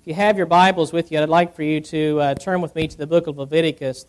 If you have your Bibles with you, I'd like for you to turn with me to the book of Leviticus,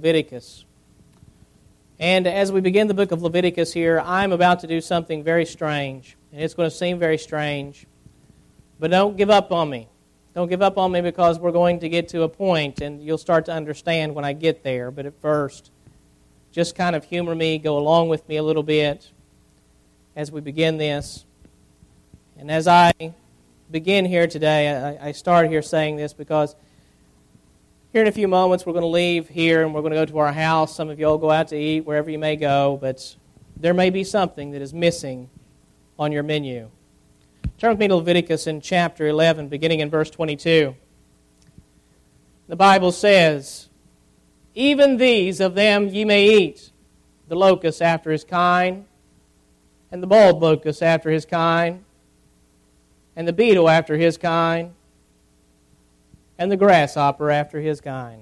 And as we begin the book of Leviticus here, I'm about to do something very strange. And it's going to seem very strange. But don't give up on me. Don't give up on me because we're going to get to a point and you'll start to understand when I get there. But at first, just kind of humor me, go along with me a little bit as we begin this. And as I begin here today, I start here saying this because here in a few moments we're going to leave here and we're going to go to our house. Some of you will go out to eat wherever you may go, but there may be something that is missing on your menu. Turn with me to Leviticus in chapter 11, beginning in verse 22. The Bible says, "Even these of them ye may eat, the locust after his kind, and the bald locust after his kind, and the beetle after his kind, and the grasshopper after his kind."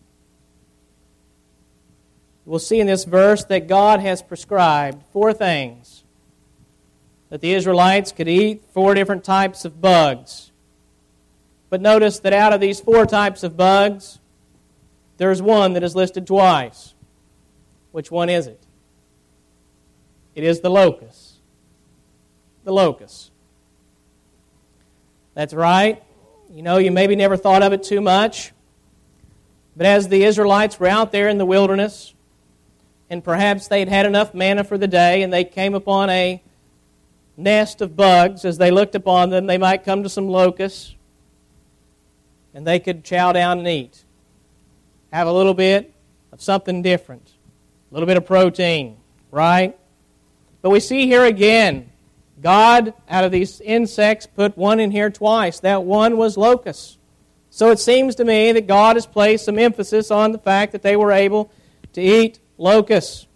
We'll see in this verse that God has prescribed 4 things that the Israelites could eat, 4 different types of bugs. But notice that out of these 4 types of bugs, there's one that is listed twice. Which one is it? It is the locust. The locust. That's right. You know, you maybe never thought of it too much. But as the Israelites were out there in the wilderness, and perhaps they'd had enough manna for the day, and they came upon a nest of bugs, as they looked upon them, they might come to some locusts, and they could chow down and eat. Have a little bit of something different. A little bit of protein, right? But we see here again, God, out of these insects, put one in here twice. That one was locusts. So it seems to me that God has placed some emphasis on the fact that they were able to eat locusts.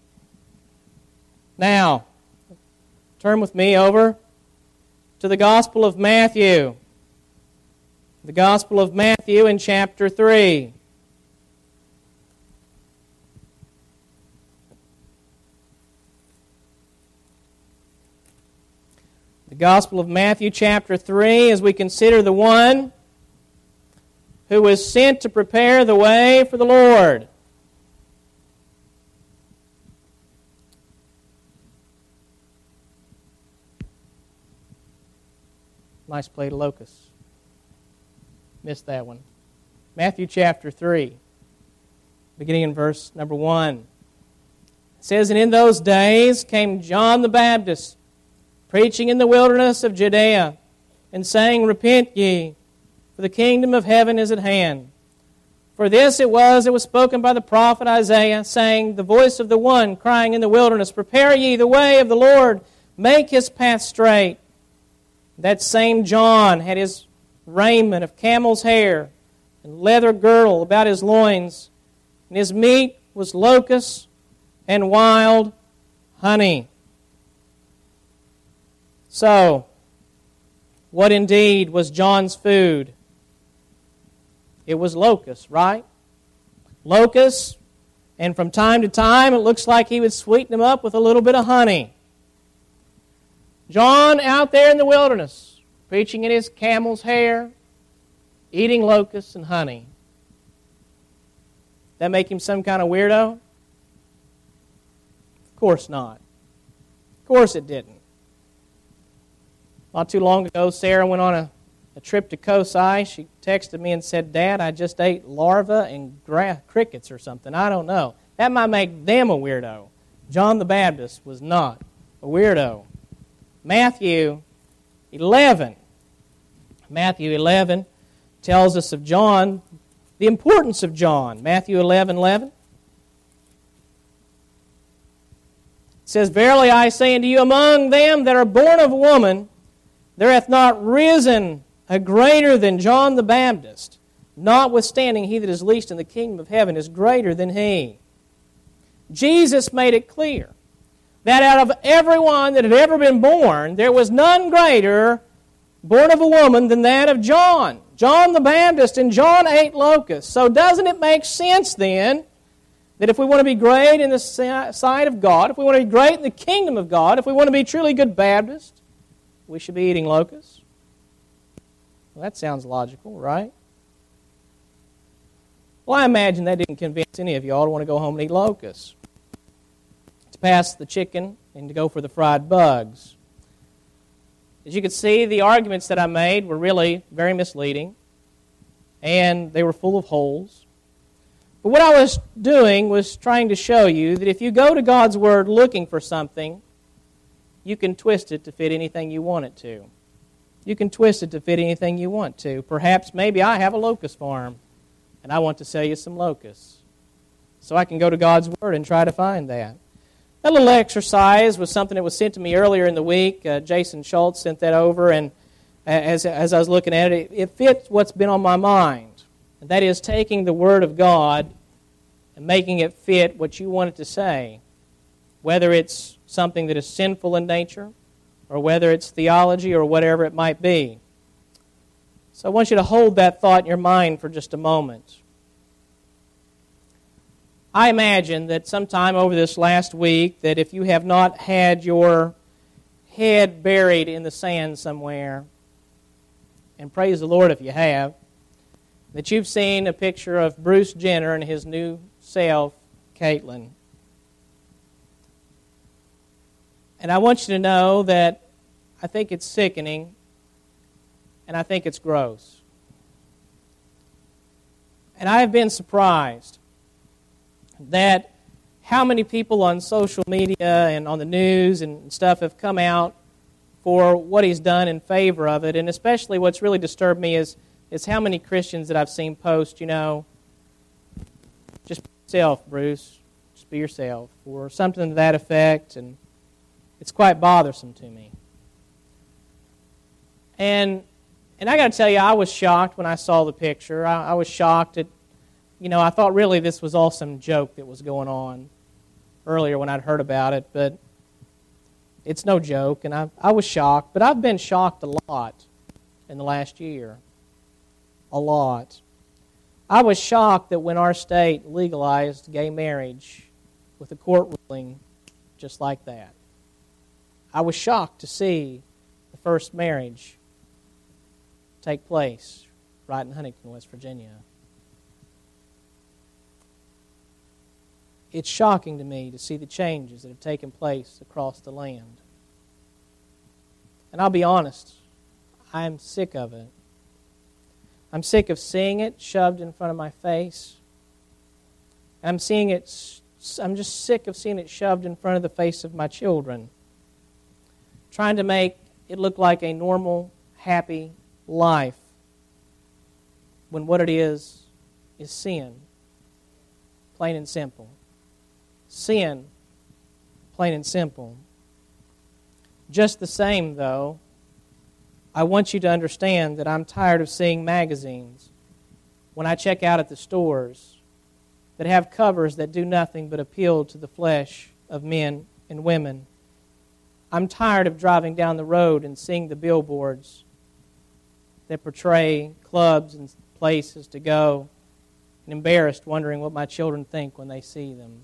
Now, turn with me over to the Gospel of Matthew. The Gospel of Matthew in chapter 3. The Gospel of Matthew chapter 3, as we consider the one who was sent to prepare the way for the Lord. Nice plate of locusts. Missed that one. Matthew chapter 3, beginning in verse number 1. It says, "And in those days came John the Baptist, preaching in the wilderness of Judea, and saying, Repent ye, for the kingdom of heaven is at hand. For this it was spoken by the prophet Isaiah, saying, The voice of the one crying in the wilderness, Prepare ye the way of the Lord, make his path straight. That same John had his raiment of camel's hair, and leather girdle about his loins, and his meat was locusts and wild honey." So, what indeed was John's food? It was locusts, right? Locusts, and from time to time it looks like he would sweeten them up with a little bit of honey. John out there in the wilderness, preaching in his camel's hair, eating locusts and honey. That make him some kind of weirdo? Of course not. Of course it didn't. Not too long ago, Sarah went on a trip to Kosai. She texted me and said, "Dad, I just ate larvae and crickets or something. I don't know." That might make them a weirdo. John the Baptist was not a weirdo. Matthew 11. Matthew 11 tells us of John, the importance of John. Matthew 11:11. It says, "Verily I say unto you, among them that are born of woman, there hath not risen a greater than John the Baptist. Notwithstanding, he that is least in the kingdom of heaven is greater than he." Jesus made it clear that out of everyone that had ever been born, there was none greater born of a woman than that of John. John the Baptist, and John ate locusts. So doesn't it make sense then that if we want to be great in the sight of God, if we want to be great in the kingdom of God, if we want to be truly good Baptists, we should be eating locusts? Well, that sounds logical, right? Well, I imagine that didn't convince any of y'all to want to go home and eat locusts. To pass the chicken and to go for the fried bugs. As you can see, the arguments that I made were really very misleading, and they were full of holes. But what I was doing was trying to show you that if you go to God's Word looking for something, you can twist it to fit anything you want it to. You can twist it to fit anything you want to. Perhaps, maybe I have a locust farm, and I want to sell you some locusts. So I can go to God's Word and try to find that. That little exercise was something that was sent to me earlier in the week. Jason Schultz sent that over, and as I was looking at it, it fits what's been on my mind. And that is taking the Word of God and making it fit what you want it to say. Whether it's something that is sinful in nature, or whether it's theology, or whatever it might be. So I want you to hold that thought in your mind for just a moment. I imagine that sometime over this last week, that if you have not had your head buried in the sand somewhere, and praise the Lord if you have, that you've seen a picture of Bruce Jenner and his new self, Caitlin. And I want you to know that I think it's sickening, and I think it's gross. And I have been surprised that how many people on social media and on the news and stuff have come out for what he's done in favor of it. And especially what's really disturbed me is how many Christians that I've seen post, just be yourself, Bruce. Just be yourself. Or something to that effect. And it's quite bothersome to me. And I got to tell you, I was shocked when I saw the picture. I was shocked at, I thought really this was all some joke that was going on earlier when I'd heard about it, but it's no joke, and I was shocked. But I've been shocked a lot in the last year. A lot. I was shocked that when our state legalized gay marriage with a court ruling just like that. I was shocked to see the first marriage take place right in Huntington, West Virginia. It's shocking to me to see the changes that have taken place across the land. And I'll be honest, I'm sick of it. I'm sick of seeing it shoved in front of my face. I'm just sick of seeing it shoved in front of the face of my children. Trying to make it look like a normal, happy life when what it is sin. Plain and simple. Sin, plain and simple. Just the same, though, I want you to understand that I'm tired of seeing magazines when I check out at the stores that have covers that do nothing but appeal to the flesh of men and women. I'm tired of driving down the road and seeing the billboards that portray clubs and places to go, and embarrassed wondering what my children think when they see them.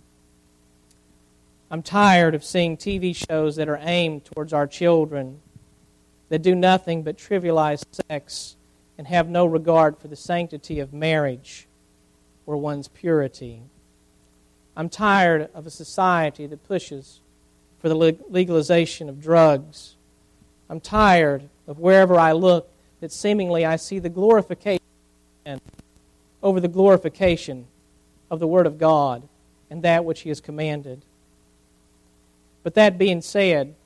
I'm tired of seeing TV shows that are aimed towards our children that do nothing but trivialize sex and have no regard for the sanctity of marriage or one's purity. I'm tired of a society that pushes for the legalization of drugs. I'm tired of wherever I look that seemingly I see the glorification over the glorification of the Word of God and that which He has commanded. But that being said,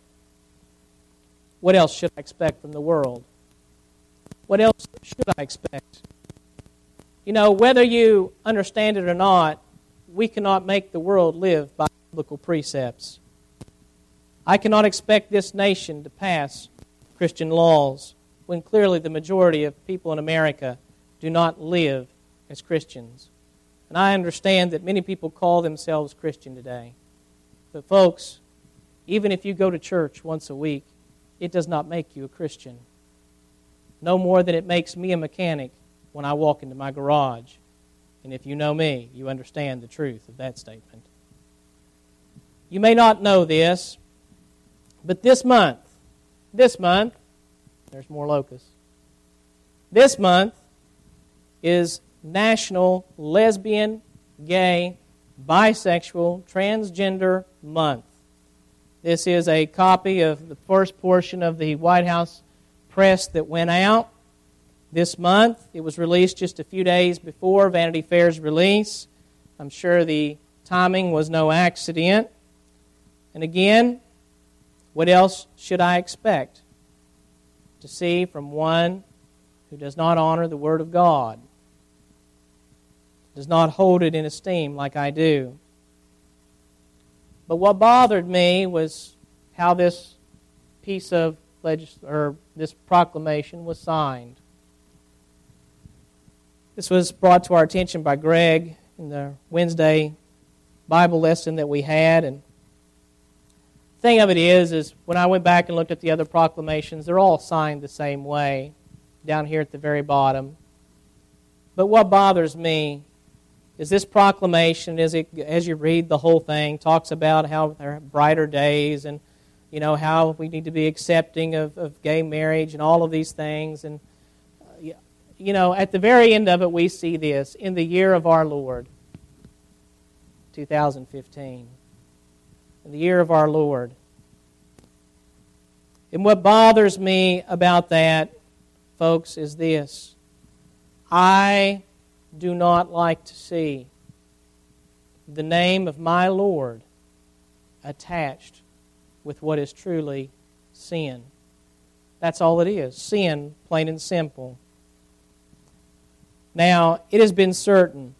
what else should I expect from the world? What else should I expect? Whether you understand it or not, we cannot make the world live by biblical precepts. I cannot expect this nation to pass Christian laws when clearly the majority of people in America do not live as Christians. And I understand that many people call themselves Christian today. But folks, even if you go to church once a week, it does not make you a Christian. No more than it makes me a mechanic when I walk into my garage. And if you know me, you understand the truth of that statement. You may not know this, but this month, there's more locusts. This month is National Lesbian, Gay, Bisexual, Transgender Month. This is a copy of the first portion of the White House press that went out this month. It was released just a few days before Vanity Fair's release. I'm sure the timing was no accident. And again, what else should I expect to see from one who does not honor the Word of God, does not hold it in esteem like I do? But what bothered me was how this piece of this proclamation was signed. This was brought to our attention by Greg in the Wednesday Bible lesson that we had, and the thing of it is when I went back and looked at the other proclamations, they're all signed the same way, down here at the very bottom. But what bothers me is this proclamation, as you read the whole thing, talks about how there are brighter days and how we need to be accepting of gay marriage and all of these things. And at the very end of it, we see this: in the year of our Lord, 2015. In the year of our Lord. And what bothers me about that, folks, is this: I do not like to see the name of my Lord attached with what is truly sin. That's all it is. Sin, plain and simple. Now, it has been certain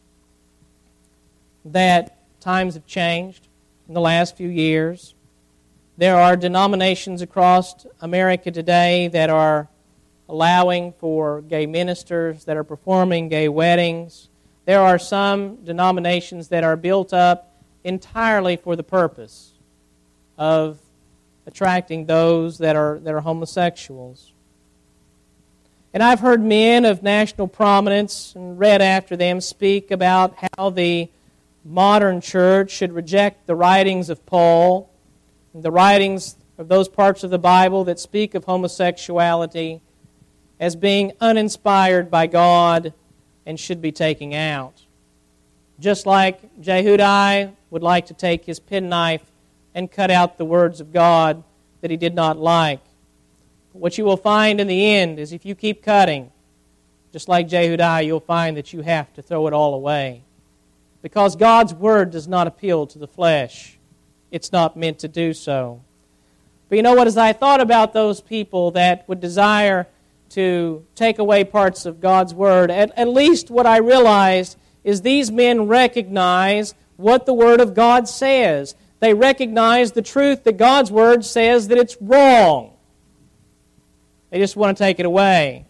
that times have changed in the last few years. There are denominations across America today that are allowing for gay ministers, that are performing gay weddings. There are some denominations that are built up entirely for the purpose of attracting those that are homosexuals. And I've heard men of national prominence and read after them speak about how the modern church should reject the writings of Paul, the writings of those parts of the Bible that speak of homosexuality as being uninspired by God and should be taken out. Just like Jehudi would like to take his penknife and cut out the words of God that he did not like. What you will find in the end is if you keep cutting, just like Jehudi, you'll find that you have to throw it all away. Because God's Word does not appeal to the flesh. It's not meant to do so. But you know what? As I thought about those people that would desire to take away parts of God's Word, at least what I realized is these men recognize what the Word of God says. They recognize the truth that God's Word says that it's wrong. They just want to take it away.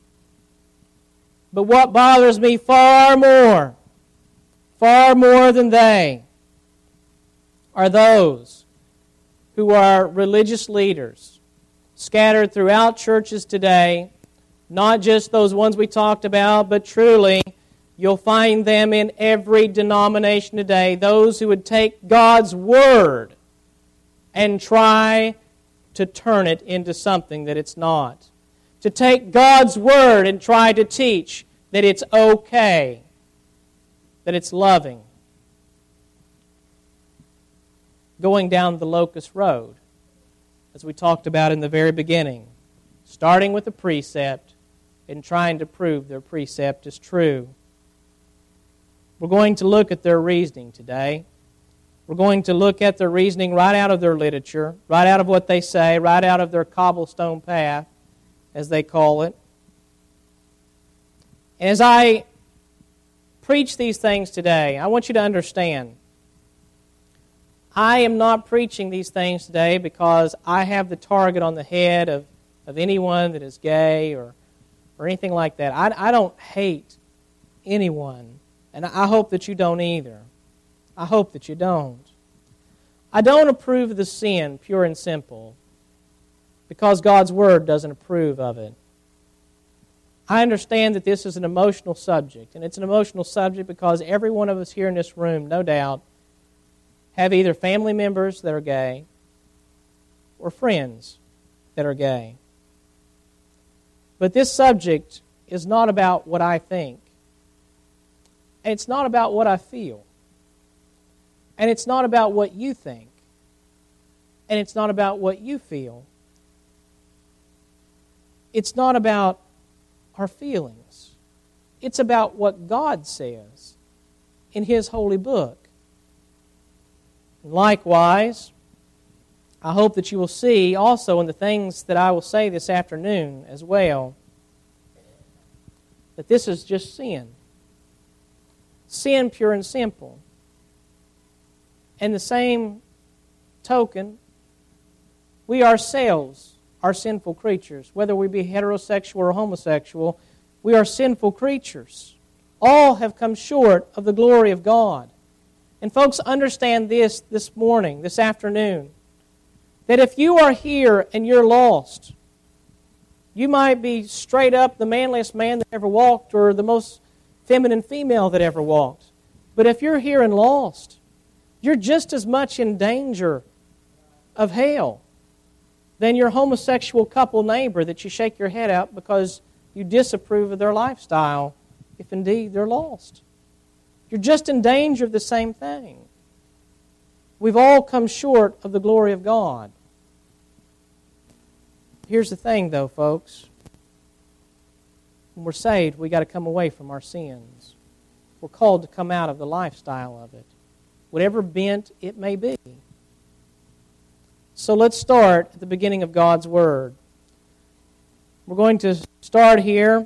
But what bothers me far more than they, are those who are religious leaders scattered throughout churches today, not just those ones we talked about, but truly you'll find them in every denomination today, those who would take God's Word and try to turn it into something that it's not. To take God's Word and try to teach that it's okay, that it's loving. Going down the locust road, as we talked about in the very beginning, starting with a precept and trying to prove their precept is true. We're going to look at their reasoning today. We're going to look at their reasoning right out of their literature, right out of what they say, right out of their cobblestone path, as they call it. And as I preach these things today, I want you to understand, I am not preaching these things today because I have the target on the head of anyone that is gay or anything like that. I don't hate anyone, and I hope that you don't either. I hope that you don't. I don't approve of the sin, pure and simple, because God's Word doesn't approve of it. I understand that this is an emotional subject, and it's an emotional subject because every one of us here in this room, no doubt, have either family members that are gay or friends that are gay. But this subject is not about what I think. And it's not about what I feel. And it's not about what you think. And it's not about what you feel. It's not about our feelings. It's about what God says in His holy book. And likewise, I hope that you will see also in the things that I will say this afternoon as well, that this is just sin. Sin pure and simple. And the same token, we ourselves are sinful creatures. Whether we be heterosexual or homosexual, we are sinful creatures. All have come short of the glory of God. And folks, understand this morning, this afternoon, that if you are here and you're lost, you might be straight up the manliest man that ever walked or the most feminine female that ever walked. But if you're here and lost, you're just as much in danger of hell than your homosexual couple neighbor that you shake your head at because you disapprove of their lifestyle, if indeed they're lost. You're just in danger of the same thing. We've all come short of the glory of God. Here's the thing, though, folks. When we're saved, we've got to come away from our sins. We're called to come out of the lifestyle of it, whatever bent it may be. So let's start at the beginning of God's Word. We're going to start here.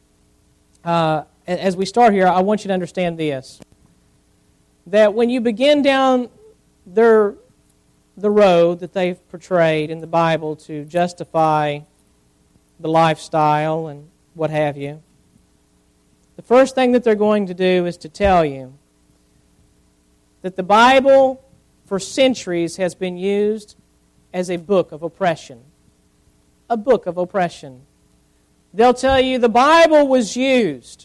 As we start here, I want you to understand this. That when you begin down the road that they've portrayed in the Bible to justify the lifestyle and what have you, the first thing that they're going to do is to tell you that the Bible for centuries has been used as a book of oppression. A book of oppression. They'll tell you the Bible was used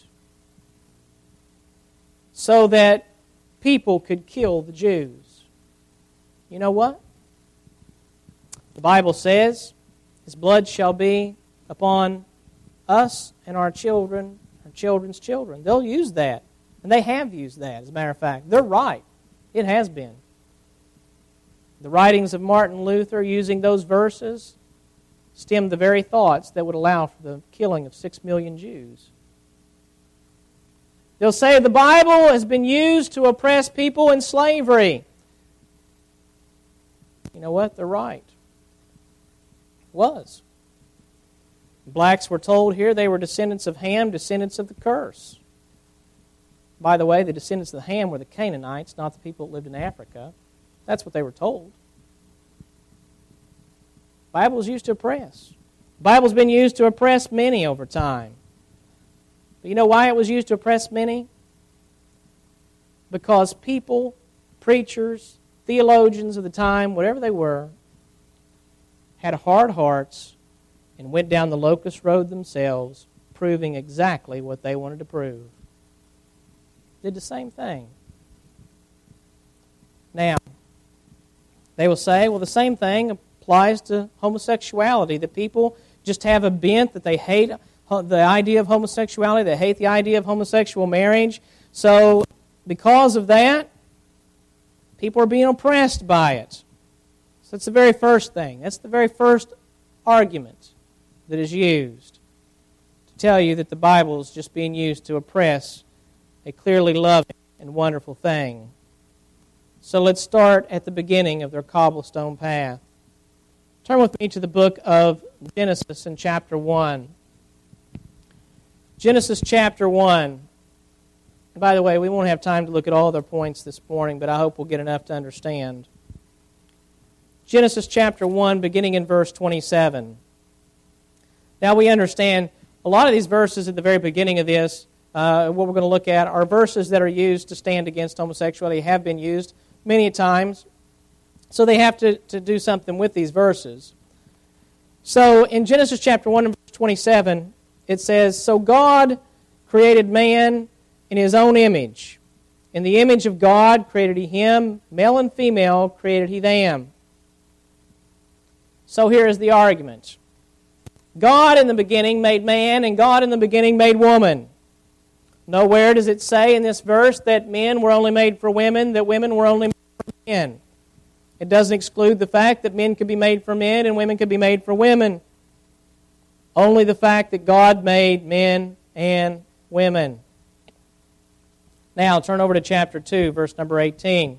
so that people could kill the Jews. You know what? The Bible says, His blood shall be upon us and our children, our children's children. They'll use that. And they have used that, as a matter of fact. They're right. It has been. The writings of Martin Luther, using those verses, stemmed the very thoughts that would allow for the killing of 6 million Jews. They'll say the Bible has been used to oppress people in slavery. You know what? They're right. It was. Blacks were told here they were descendants of Ham, descendants of the curse. By the way, the descendants of Ham were the Canaanites, not the people that lived in Africa. That's what they were told. The Bible is used to oppress. The Bible's been used to oppress many over time. But you know why it was used to oppress many? Because people, preachers, theologians of the time, whatever they were, had hard hearts and went down the locust road themselves, proving exactly what they wanted to prove. Did the same thing. Now, they will say, well, the same thing applies to homosexuality, that people just have a bent, that they hate the idea of homosexuality, they hate the idea of homosexual marriage. So, because of that, people are being oppressed by it. So that's the very first thing. That's the very first argument that is used to tell you that the Bible is just being used to oppress a clearly loving and wonderful thing. So let's start at the beginning of their cobblestone path. Turn with me to the book of Genesis in chapter 1. Genesis chapter 1. And by the way, we won't have time to look at all their points this morning, but I hope we'll get enough to understand. Genesis chapter 1, beginning in verse 27. Now we understand a lot of these verses at the very beginning of this, what we're going to look at, are verses that are used to stand against homosexuality, have been used many times. So they have to do something with these verses. So in Genesis chapter 1 and verse 27, it says, So God created man in His own image. In the image of God created He him, male and female created He them. So here is the argument. God in the beginning made man, and God in the beginning made woman. Nowhere does it say in this verse that men were only made for women, that women were only made for men. It doesn't exclude the fact that men could be made for men and women could be made for women. Only the fact that God made men and women. Now, turn over to chapter 2, verse number 18.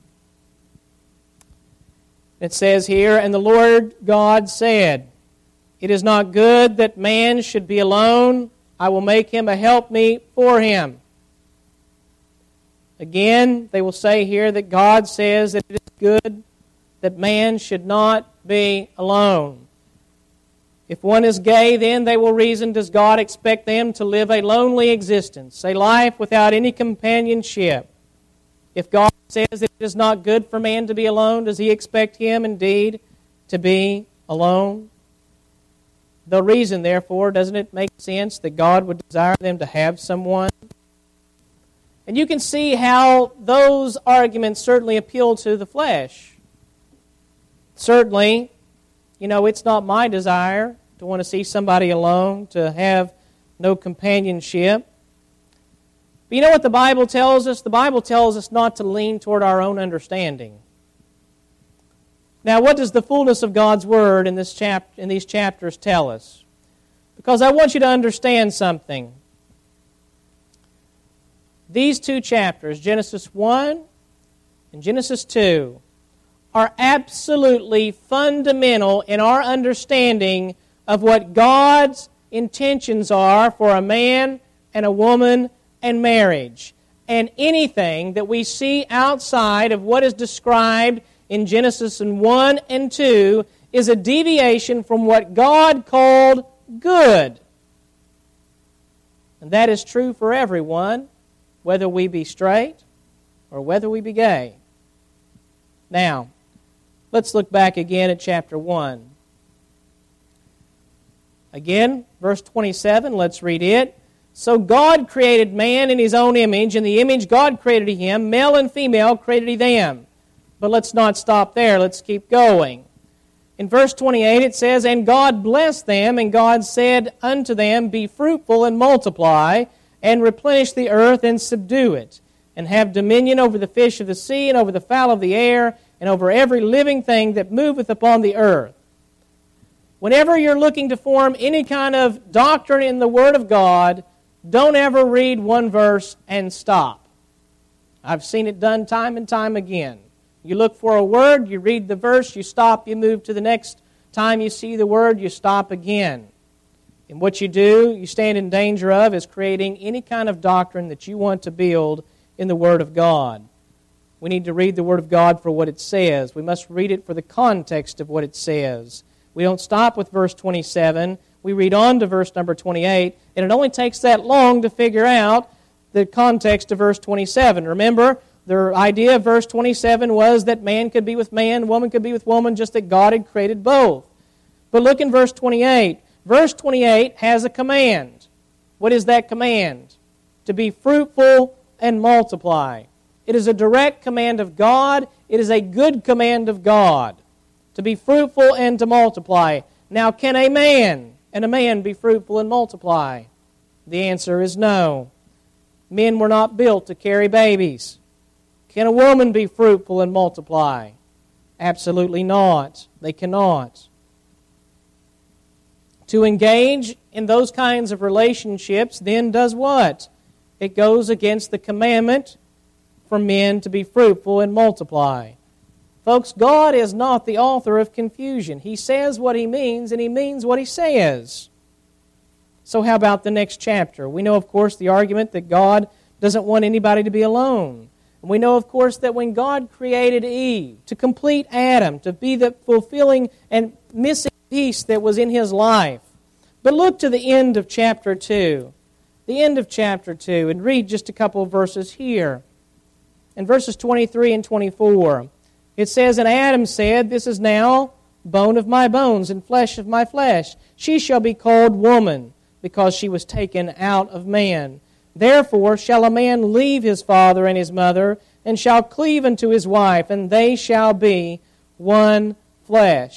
It says here, "And the Lord God said, It is not good that man should be alone. I will make him a helpmeet for him." Again, they will say here that God says that it is good that man should not be alone. If one is gay, then they will reason, does God expect them to live a lonely existence, a life without any companionship? If God says that it is not good for man to be alone, does He expect him indeed to be alone? The reason, therefore, doesn't it make sense that God would desire them to have someone? And you can see how those arguments certainly appeal to the flesh. Certainly, it's not my desire to want to see somebody alone, to have no companionship. But you know what the Bible tells us? The Bible tells us not to lean toward our own understanding. Now, what does the fullness of God's Word in these chapters tell us? Because I want you to understand something. These two chapters, Genesis 1 and Genesis 2, are absolutely fundamental in our understanding of what God's intentions are for a man and a woman and marriage. And anything that we see outside of what is described in Genesis 1 and 2 is a deviation from what God called good. And that is true for everyone, whether we be straight or whether we be gay. Now, let's look back again at chapter 1. Again, verse 27, let's read it. "So God created man in His own image. In the image God created him, male and female created He them." But let's not stop there. Let's keep going. In verse 28 it says, "And God blessed them, and God said unto them, Be fruitful and multiply, and replenish the earth and subdue it, and have dominion over the fish of the sea, and over the fowl of the air, and over every living thing that moveth upon the earth." Whenever you're looking to form any kind of doctrine in the Word of God, don't ever read one verse and stop. I've seen it done time and time again. You look for a word, you read the verse, you stop, you move to the next time you see the word, you stop again. And what you do, you stand in danger of, is creating any kind of doctrine that you want to build in the Word of God. We need to read the Word of God for what it says. We must read it for the context of what it says. We don't stop with verse 27. We read on to verse number 28, and it only takes that long to figure out the context of verse 27. Remember, the idea of verse 27 was that man could be with man, woman could be with woman, just that God had created both. But look in verse 28. Verse 28 has a command. What is that command? To be fruitful and multiply. It is a direct command of God. It is a good command of God. To be fruitful and to multiply. Now, can a man and a man be fruitful and multiply? The answer is no. Men were not built to carry babies. Can a woman be fruitful and multiply? Absolutely not. They cannot. To engage in those kinds of relationships then does what? It goes against the commandment for men to be fruitful and multiply. Folks, God is not the author of confusion. He says what He means, and He means what He says. So how about the next chapter? We know, of course, the argument that God doesn't want anybody to be alone. And we know, of course, that when God created Eve to complete Adam, to be the fulfilling and missing piece that was in his life. But look to the end of chapter 2. The end of chapter 2, and read just a couple of verses here. In verses 23 and 24, it says, "And Adam said, This is now bone of my bones and flesh of my flesh. She shall be called woman, because she was taken out of man. Therefore shall a man leave his father and his mother, and shall cleave unto his wife, and they shall be one flesh."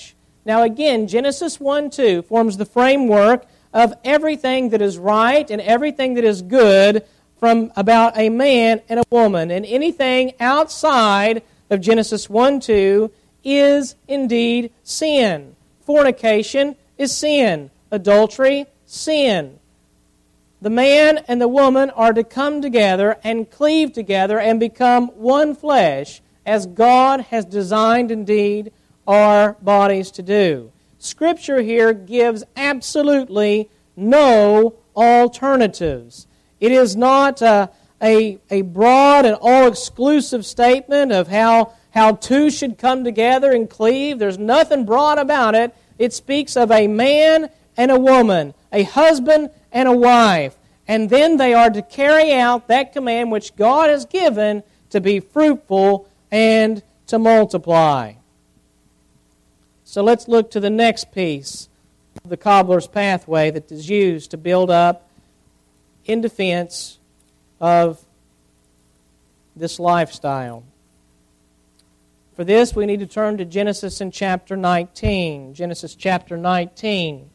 Now again, Genesis 1:2 forms the framework of everything that is right and everything that is good from about a man and a woman. And anything outside of Genesis 1:2 is indeed sin. Fornication is sin. Adultery, sin. The man and the woman are to come together and cleave together and become one flesh, as God has designed indeed our bodies to do. Scripture here gives absolutely no alternatives. It is not a broad and all-exclusive statement of how two should come together and cleave. There's nothing broad about it. It speaks of a man and a woman, a husband and a wife. And then they are to carry out that command which God has given to be fruitful and to multiply. So let's look to the next piece of the cobbler's pathway that is used to build up in defense of this lifestyle. For this, we need to turn to Genesis in chapter 19. Genesis chapter 19.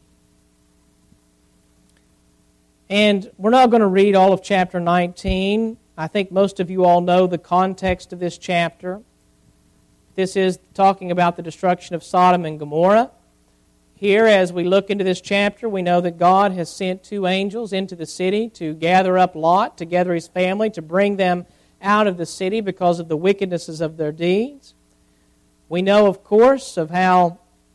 And we're not going to read all of chapter 19. I think most of you all know the context of this chapter. This is talking about the destruction of Sodom and Gomorrah. Here, as we look into this chapter, we know that God has sent two angels into the city to gather up Lot, to gather his family, to bring them out of the city because of the wickednesses of their deeds. We know, of course, of how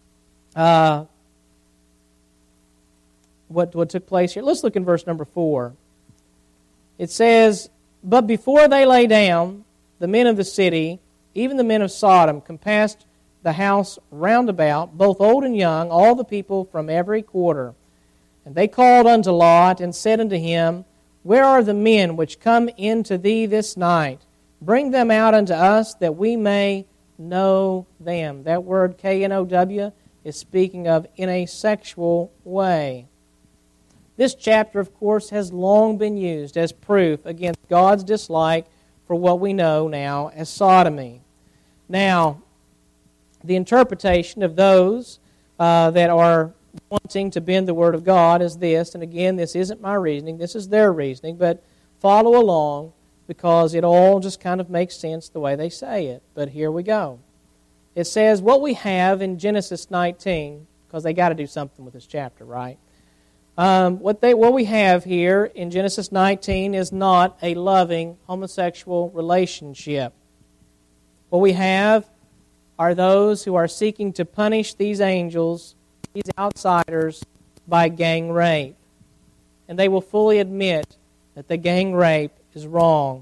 what took place here. Let's look in verse number 4. It says, "But before they lay down, the men of the city, even the men of Sodom, compassed the house round about, both old and young, all the people from every quarter. And they called unto Lot, and said unto him, Where are the men which come in to thee this night? Bring them out unto us, that we may know them." That word K-N-O-W is speaking of in a sexual way. This chapter, of course, has long been used as proof against God's dislike for what we know now as sodomy. Now, the interpretation of those that are wanting to bend the Word of God is this, and again, this isn't my reasoning, this is their reasoning, but follow along because it all just kind of makes sense the way they say it. But here we go. It says what we have in Genesis 19, because they got to do something with this chapter, right? What we have here in Genesis 19 is not a loving homosexual relationship. What we have are those who are seeking to punish these angels, these outsiders, by gang rape. And they will fully admit that the gang rape is wrong.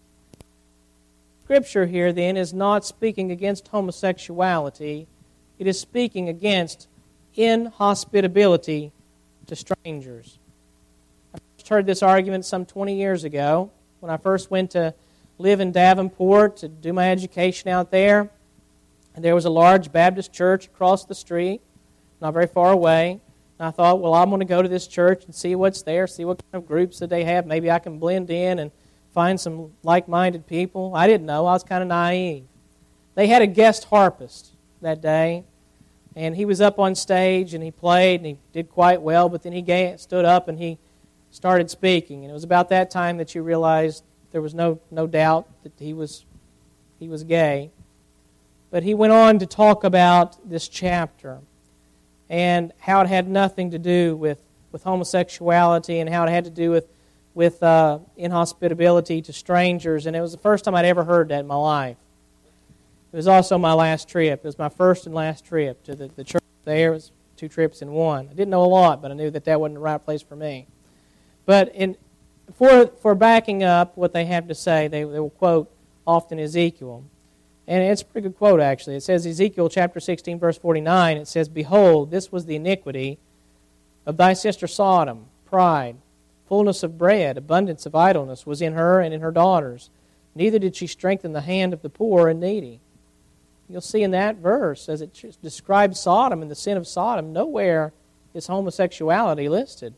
Scripture here, then, is not speaking against homosexuality. It is speaking against inhospitability to strangers. I first heard this argument some 20 years ago when I first went to live in Davenport to do my education out there. And there was a large Baptist church across the street, not very far away. And I thought, well, I'm going to go to this church and see what's there, see what kind of groups that they have. Maybe I can blend in and find some like-minded people. I didn't know. I was kind of naive. They had a guest harpist that day. And he was up on stage, and he played, and he did quite well, but then he stood up, and he started speaking. And it was about that time that you realized there was no doubt that he was gay. But he went on to talk about this chapter and how it had nothing to do with homosexuality and how it had to do with inhospitability to strangers. And it was the first time I'd ever heard that in my life. It was also my last trip. It was my first and last trip to the church there. It was 2 trips in one. I didn't know a lot, but I knew that wasn't the right place for me. But for backing up what they have to say, they will quote often Ezekiel. And it's a pretty good quote, actually. It says, Ezekiel chapter 16, verse 49, it says, "Behold, this was the iniquity of thy sister Sodom, pride, fullness of bread, abundance of idleness was in her and in her daughters. Neither did she strengthen the hand of the poor and needy." You'll see in that verse, as it describes Sodom and the sin of Sodom, nowhere is homosexuality listed.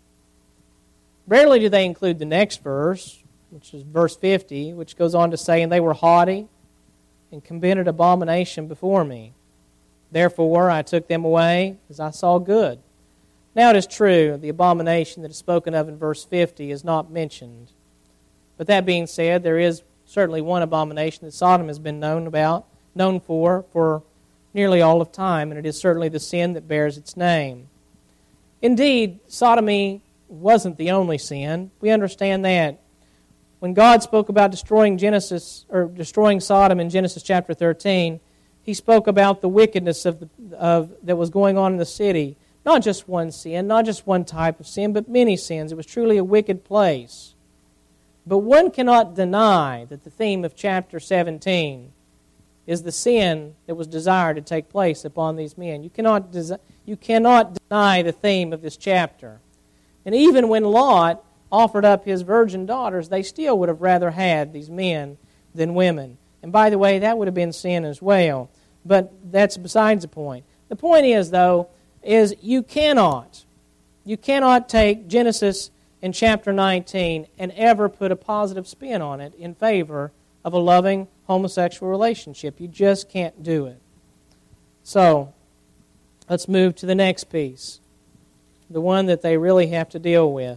Rarely do they include the next verse, which is verse 50, which goes on to say, "And they were haughty and committed abomination before me. Therefore I took them away as I saw good. Now it is true, the abomination that is spoken of in verse 50 is not mentioned. But that being said, there is certainly one abomination that Sodom has been known for nearly all of time, and it is certainly the sin that bears its name. Indeed, sodomy wasn't the only sin. We understand that. When God spoke about destroying Sodom in Genesis chapter 13, He spoke about the wickedness that was going on in the city. Not just one sin, not just one type of sin, but many sins. It was truly a wicked place. But one cannot deny that the theme of chapter 17 is the sin that was desired to take place upon these men. You cannot deny the theme of this chapter. And even when Lot offered up his virgin daughters, they still would have rather had these men than women. And by the way, that would have been sin as well. But that's besides the point. The point is, though, you cannot take Genesis in chapter 19 and ever put a positive spin on it in favor of a loving homosexual relationship. You just can't do it. So, let's move to the next piece, the one that they really have to deal with.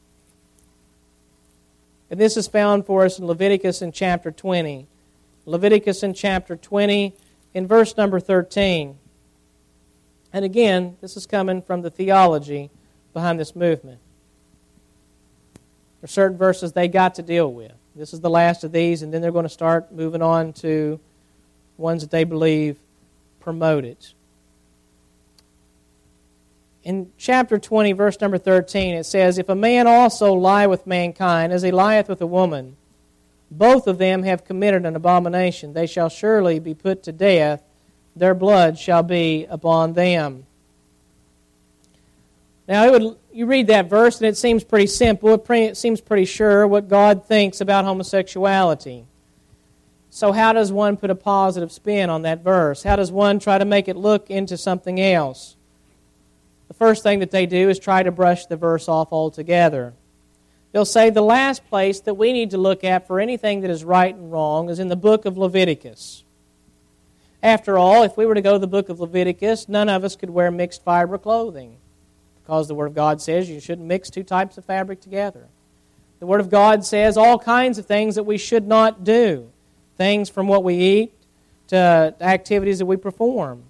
And this is found for us in Leviticus in chapter 20. Leviticus in chapter 20, in verse number 13. And again, this is coming from the theology behind this movement. There are certain verses they got to deal with. This is the last of these, and then they're going to start moving on to ones that they believe promote it. In chapter 20, verse number 13, it says, If a man also lie with mankind, as he lieth with a woman, both of them have committed an abomination. They shall surely be put to death. Their blood shall be upon them. Now, you read that verse, and it seems pretty simple. It seems pretty sure what God thinks about homosexuality. So how does one put a positive spin on that verse? How does one try to make it look into something else? The first thing that they do is try to brush the verse off altogether. They'll say the last place that we need to look at for anything that is right and wrong is in the book of Leviticus. After all, if we were to go to the book of Leviticus, none of us could wear mixed fiber clothing, because the Word of God says you shouldn't mix two types of fabric together. The Word of God says all kinds of things that we should not do, things from what we eat to activities that we perform.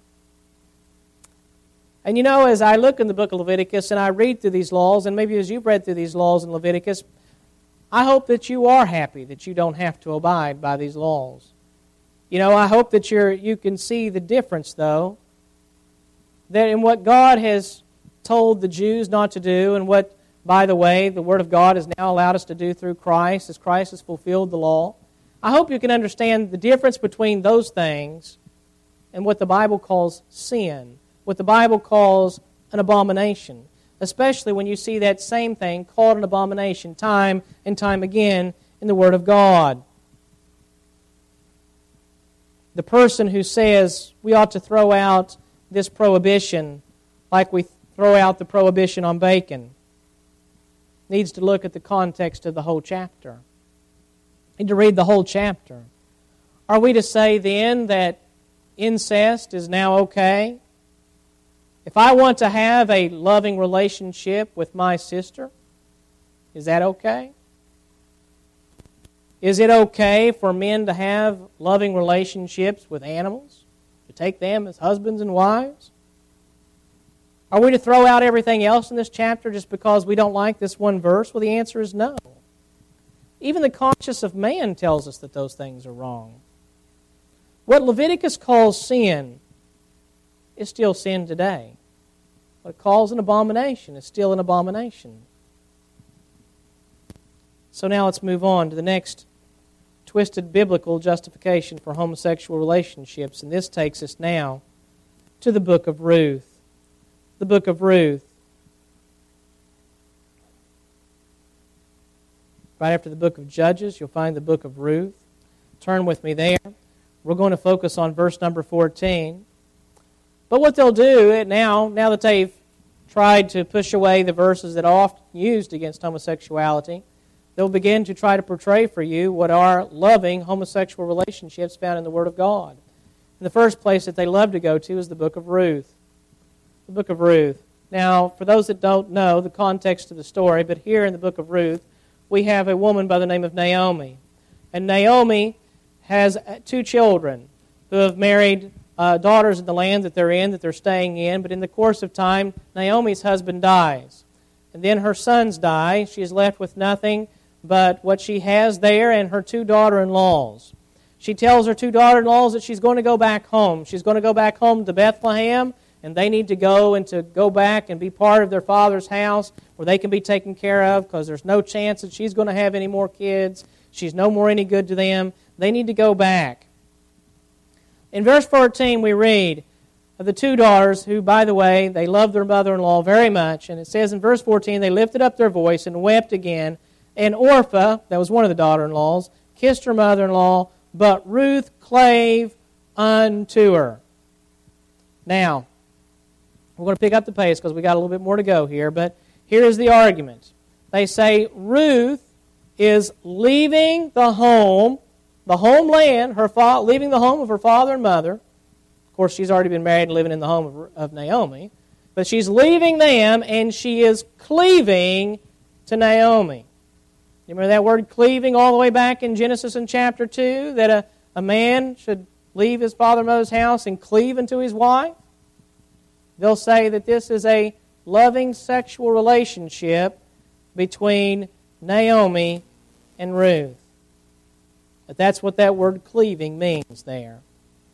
And you know, as I look in the book of Leviticus and I read through these laws, and maybe as you've read through these laws in Leviticus, I hope that you are happy that you don't have to abide by these laws. You know, I hope that you can see the difference, though, that in what God has told the Jews not to do, and what, by the way, the Word of God has now allowed us to do through Christ, as Christ has fulfilled the law. I hope you can understand the difference between those things and what the Bible calls sin, what the Bible calls an abomination, especially when you see that same thing called an abomination time and time again in the Word of God. The person who says we ought to throw out this prohibition like we throw out the prohibition on bacon needs to look at the context of the whole chapter. Need to read the whole chapter. Are we to say then that incest is now okay? If I want to have a loving relationship with my sister, is that okay? Is it okay for men to have loving relationships with animals, to take them as husbands and wives? Are we to throw out everything else in this chapter just because we don't like this one verse? Well, the answer is no. Even the conscience of man tells us that those things are wrong. What Leviticus calls sin is still sin today. What it calls an abomination is still an abomination. So now let's move on to the next twisted biblical justification for homosexual relationships. And this takes us now to the book of Ruth. The book of Ruth. Right after the book of Judges, you'll find the book of Ruth. Turn with me there. We're going to focus on verse number 14. But what they'll do now that they've tried to push away the verses that are often used against homosexuality, they'll begin to try to portray for you what are loving homosexual relationships found in the Word of God. And the first place that they love to go to is the book of Ruth. The book of Ruth. Now, for those that don't know the context of the story, but here in the book of Ruth, we have a woman by the name of Naomi. And Naomi has 2 children who have married daughters in the land that they're staying in. But in the course of time, Naomi's husband dies. And then her sons die. She is left with nothing but what she has there and her 2 daughter-in-laws. She tells her 2 daughter-in-laws that she's going to go back home. She's going to go back home to Bethlehem, and they need to go back and be part of their father's house where they can be taken care of, because there's no chance that she's going to have any more kids. She's no more any good to them. They need to go back. In verse 14 we read of the 2 daughters who, by the way, they loved their mother-in-law very much. And it says in verse 14, they lifted up their voice and wept again. And Orpah, that was one of the daughter-in-laws, kissed her mother-in-law, but Ruth clave unto her. Now, we're going to pick up the pace because we got a little bit more to go here, but here is the argument. They say Ruth is leaving the homeland, leaving the home of her father and mother. Of course, she's already been married and living in the home of Naomi, but she's leaving them and she is cleaving to Naomi. You remember that word cleaving all the way back in Genesis in chapter 2, that a man should leave his father and mother's house and cleave unto his wife? They'll say that this is a loving sexual relationship between Naomi and Ruth. But that's what that word cleaving means there.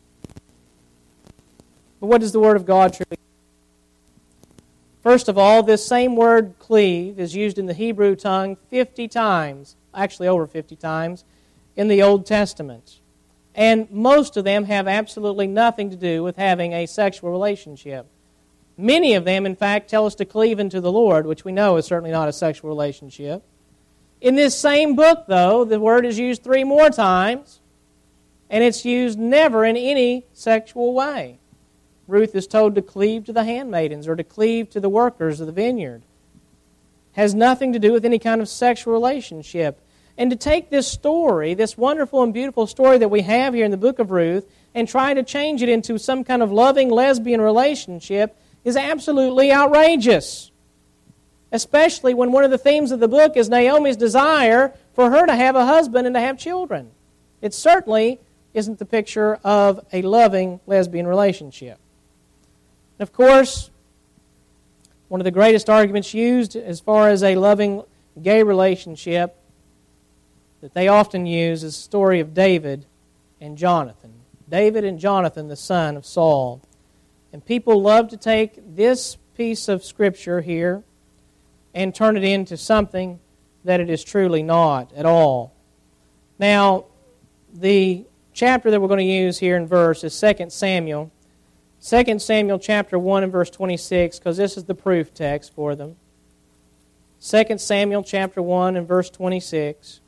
But what does the Word of God truly mean? First of all, this same word cleave is used in the Hebrew tongue 50 times, actually over 50 times, in the Old Testament. And most of them have absolutely nothing to do with having a sexual relationship. Many of them, in fact, tell us to cleave unto the Lord, which we know is certainly not a sexual relationship. In this same book, though, the word is used 3 more times, and it's used never in any sexual way. Ruth is told to cleave to the handmaidens or to cleave to the workers of the vineyard. Has nothing to do with any kind of sexual relationship. And to take this story, this wonderful and beautiful story that we have here in the book of Ruth, and try to change it into some kind of loving lesbian relationship is absolutely outrageous. Especially when one of the themes of the book is Naomi's desire for her to have a husband and to have children. It certainly isn't the picture of a loving lesbian relationship. And of course, one of the greatest arguments used as far as a loving gay relationship that they often use is the story of David and Jonathan. David and Jonathan, the son of Saul. And people love to take this piece of Scripture here and turn it into something that it is truly not at all. Now, the chapter that we're going to use here in verse is 2 Samuel. 2 Samuel chapter 1 and verse 26, because this is the proof text for them. 2 Samuel chapter 1 and verse 26.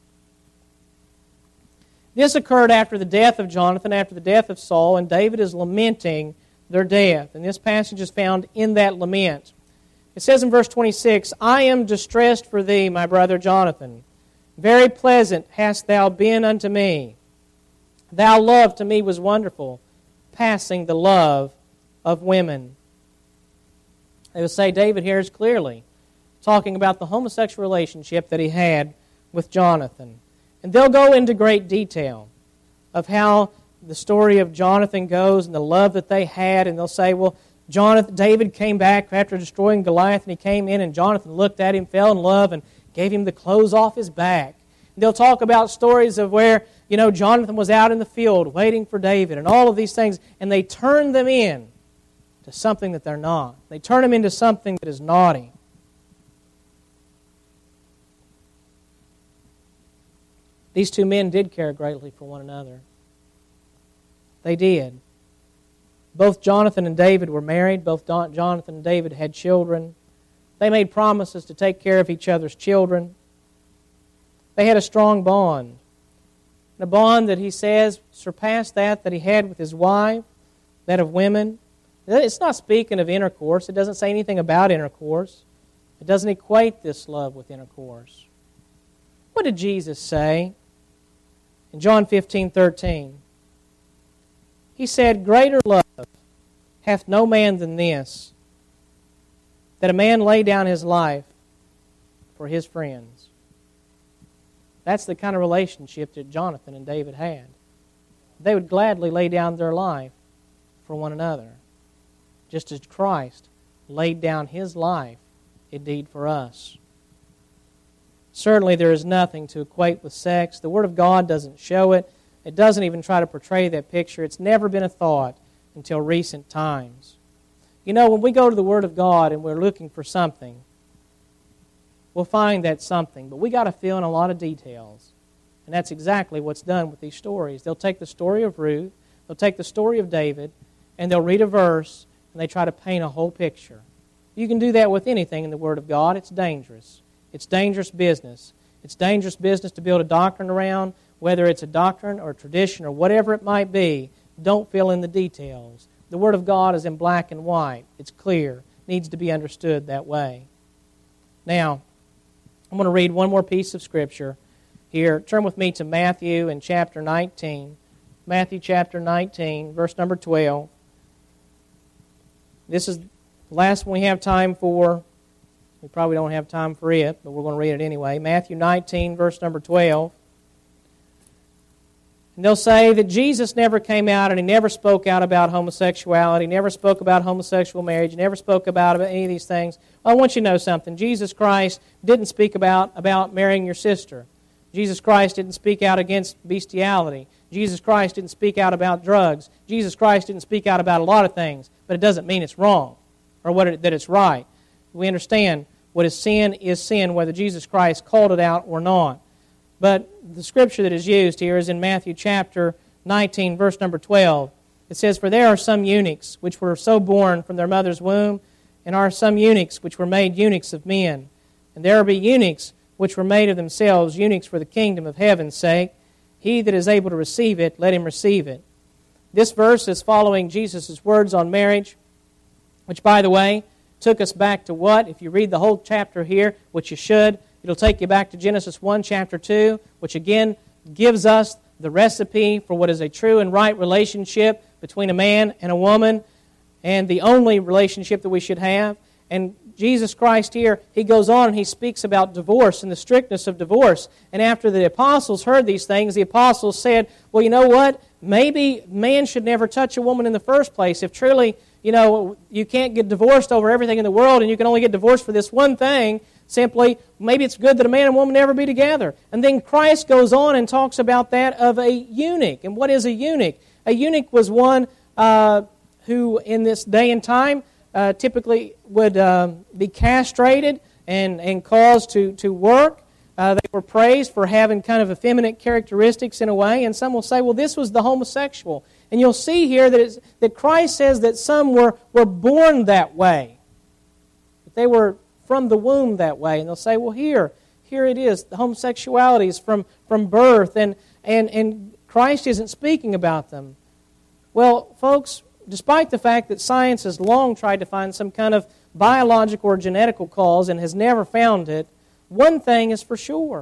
This occurred after the death of Jonathan, after the death of Saul, and David is lamenting their death. And this passage is found in that lament. It says in verse 26, I am distressed for thee, my brother Jonathan. Very pleasant hast thou been unto me. Thy love to me was wonderful, passing the love of women. They would say David here is clearly talking about the homosexual relationship that he had with Jonathan. And they'll go into great detail of how the story of Jonathan goes and the love that they had. And they'll say, well, David came back after destroying Goliath, and he came in, and Jonathan looked at him, fell in love, and gave him the clothes off his back. And they'll talk about stories of where, Jonathan was out in the field waiting for David, and all of these things, and they turn them in to something that they're not. They turn them into something that is naughty. These 2 men did care greatly for one another. They did. Both Jonathan and David were married. Both Jonathan and David had children. They made promises to take care of each other's children. They had a strong bond. A bond that he says surpassed that he had with his wife, that of women. It's not speaking of intercourse. It doesn't say anything about intercourse. It doesn't equate this love with intercourse. What did Jesus say? In John 15:13, He said, "Greater love hath no man than this, that a man lay down his life for his friends." That's the kind of relationship that Jonathan and David had. They would gladly lay down their life for one another, just as Christ laid down His life indeed for us. Certainly there is nothing to equate with sex. The Word of God doesn't show it. It doesn't even try to portray that picture. It's never been a thought until recent times. You know, when we go to the Word of God and we're looking for something, we'll find that something, but we got to fill in a lot of details. And that's exactly what's done with these stories. They'll take the story of Ruth, they'll take the story of David, and they'll read a verse, and they try to paint a whole picture. You can do that with anything in the Word of God. It's dangerous. It's dangerous business. It's dangerous business to build a doctrine around, whether it's a doctrine or a tradition or whatever it might be. Don't fill in the details. The Word of God is in black and white. It's clear. It needs to be understood that way. Now, I'm going to read one more piece of Scripture here. Turn with me to Matthew in chapter 19. Matthew chapter 19, verse number 12. This is the last one we have time for. We probably don't have time for it, but we're going to read it anyway. Matthew 19, verse number 12. And they'll say that Jesus never came out and He never spoke out about homosexuality, never spoke about homosexual marriage, never spoke about any of these things. Well, I want you to know something. Jesus Christ didn't speak about marrying your sister. Jesus Christ didn't speak out against bestiality. Jesus Christ didn't speak out about drugs. Jesus Christ didn't speak out about a lot of things, but it doesn't mean it's wrong or that it's right. We understand what is sin, whether Jesus Christ called it out or not. But the scripture that is used here is in Matthew chapter 19, verse number 12. It says, "For there are some eunuchs which were so born from their mother's womb, and are some eunuchs which were made eunuchs of men. And there be eunuchs which were made of themselves eunuchs for the kingdom of heaven's sake. He that is able to receive it, let him receive it." This verse is following Jesus' words on marriage, which, by the way, took us back to what? If you read the whole chapter here, which you should, it'll take you back to Genesis 1, chapter 2, which again gives us the recipe for what is a true and right relationship between a man and a woman, and the only relationship that we should have. And Jesus Christ here, He goes on and He speaks about divorce and the strictness of divorce. And after the apostles heard these things, the apostles said, well, you know what? Maybe man should never touch a woman in the first place. If truly, you can't get divorced over everything in the world and you can only get divorced for this one thing, simply, maybe it's good that a man and woman never be together. And then Christ goes on and talks about that of a eunuch. And what is a eunuch? A eunuch was one who, in this day and time, typically would be castrated and caused to work. They were praised for having kind of effeminate characteristics in a way. And some will say, well, this was the homosexual. And you'll see here that Christ says that some were born that way. That they were from the womb that way. And they'll say, well, here it is. The homosexuality is from birth. And Christ isn't speaking about them. Well, folks, despite the fact that science has long tried to find some kind of biological or genetical cause and has never found it, one thing is for sure.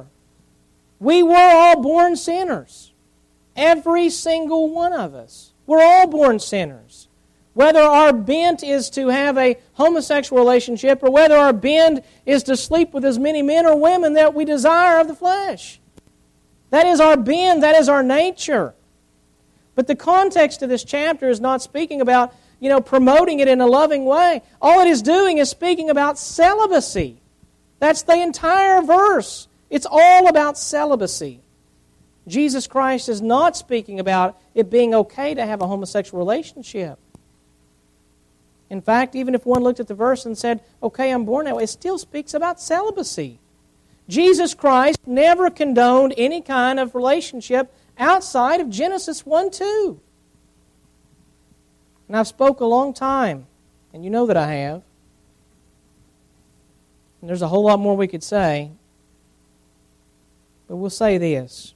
We were all born sinners. Every single one of us. We're all born sinners. Whether our bent is to have a homosexual relationship or whether our bent is to sleep with as many men or women that we desire of the flesh. That is our bent. That is our nature. But the context of this chapter is not speaking about, promoting it in a loving way. All it is doing is speaking about celibacy. That's the entire verse. It's all about celibacy. Jesus Christ is not speaking about it being okay to have a homosexual relationship. In fact, even if one looked at the verse and said, okay, I'm born that way, it still speaks about celibacy. Jesus Christ never condoned any kind of relationship outside of Genesis 1:2. And I've spoke a long time, and you know that I have. And there's a whole lot more we could say, but we'll say this.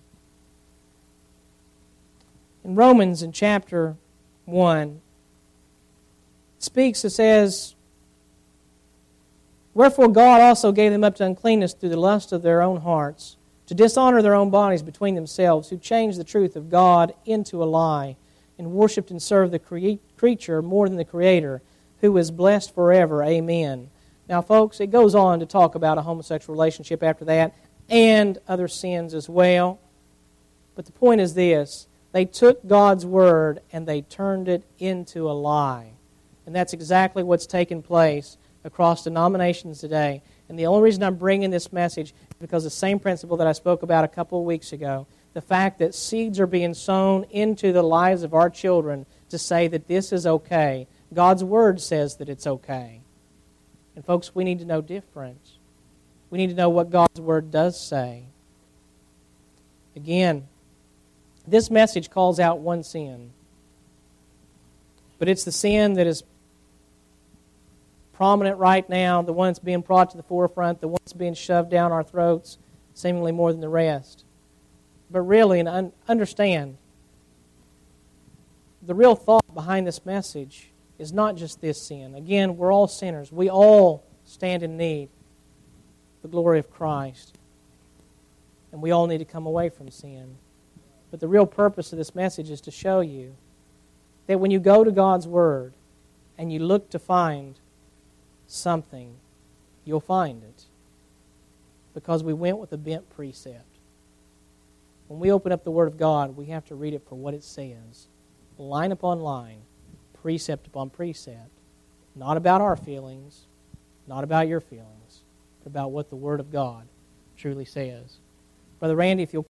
In Romans, in chapter 1, it speaks, it says, "Wherefore God also gave them up to uncleanness through the lust of their own hearts, to dishonor their own bodies between themselves, who changed the truth of God into a lie, and worshiped and served the creature more than the Creator, who is blessed forever. Amen. Now, folks, it goes on to talk about a homosexual relationship after that and other sins as well. But the point is this: they took God's Word and they turned it into a lie. And that's exactly what's taken place across denominations today. And the only reason I'm bringing this message is because the same principle that I spoke about a couple of weeks ago, the fact that seeds are being sown into the lives of our children to say that this is okay. God's Word says that it's okay. And folks, we need to know difference. We need to know what God's Word does say. Again, this message calls out one sin. But it's the sin that is prominent right now, the one that's being brought to the forefront, the one that's being shoved down our throats, seemingly more than the rest. But really, and understand, the real thought behind this message is not just this sin. Again, we're all sinners. We all stand in need of the glory of Christ. And we all need to come away from sin. But the real purpose of this message is to show you that when you go to God's Word and you look to find something, you'll find it. Because we went with a bent precept. When we open up the Word of God, we have to read it for what it says. Line upon line, precept upon precept. Not about our feelings, not about your feelings, but about what the Word of God truly says. Brother Randy, if you'll